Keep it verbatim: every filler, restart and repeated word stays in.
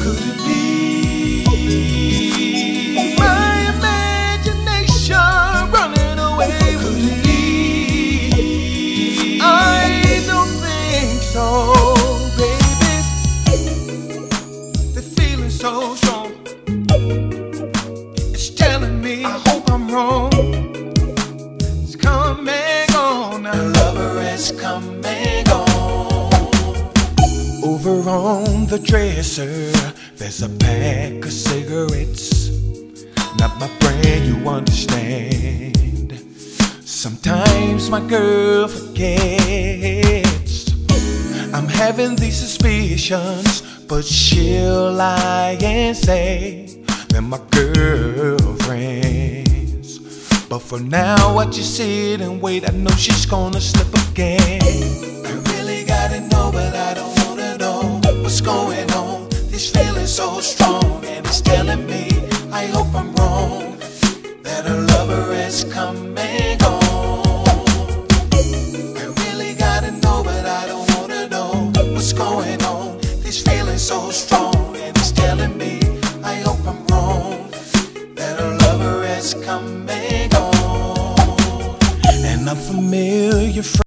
Could it be my imagination running away with me? I don't think so, baby. The feeling's so strong. It's telling me I hope I'm wrong. It's come and gone. The lover has come and gone. Over on the dresser, there's a pack of cigarettes. Not my friend, you understand. Sometimes my girl forgets. I'm having these suspicions, but she'll lie and say they're my girlfriends. But for now, I just sit and wait. I know she's gonna slip again. I really gotta know, but I don't wanna know what's going on. This feeling's so strong, and it's telling me I hope I'm wrong, that her lover has come and gone. I really gotta know, but I don't wanna know what's going on. This feeling's so strong, and it's telling me I hope I'm wrong, that her lover has come and gone. And I'm familiar.